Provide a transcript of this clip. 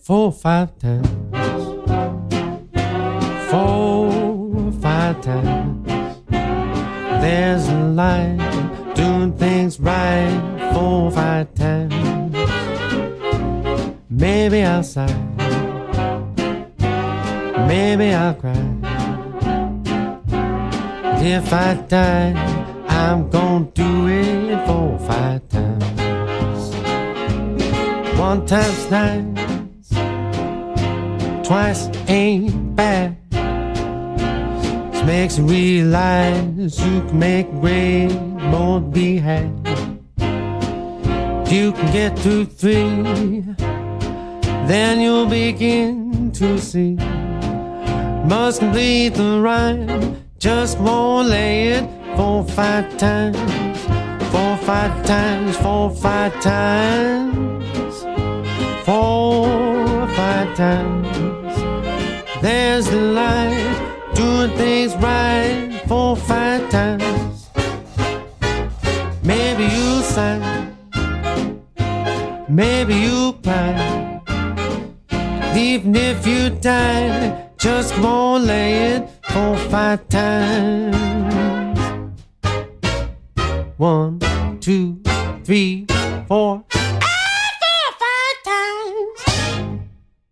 4 or 5 times. 4 or 5 times. There's a light doing things right 4 or 5 times. Maybe I'll sigh, maybe I'll cry. If I die, I'm gonna do it 4 or 5 times. 1 time's nice, twice ain't bad. This makes you realize you can make great more to be had. If you can get through 3, then you'll begin to see. Must complete the rhyme, just won't lay it 4 or 5 times. 4 or 5 times, 4 or 5 times. 4 or 5 times. There's the light, doing things right 4 or 5 times. Maybe you'll sigh, maybe you'll cry. Even if you die, just won't lay it 4 or 5 times. 1, 2, 3, 4.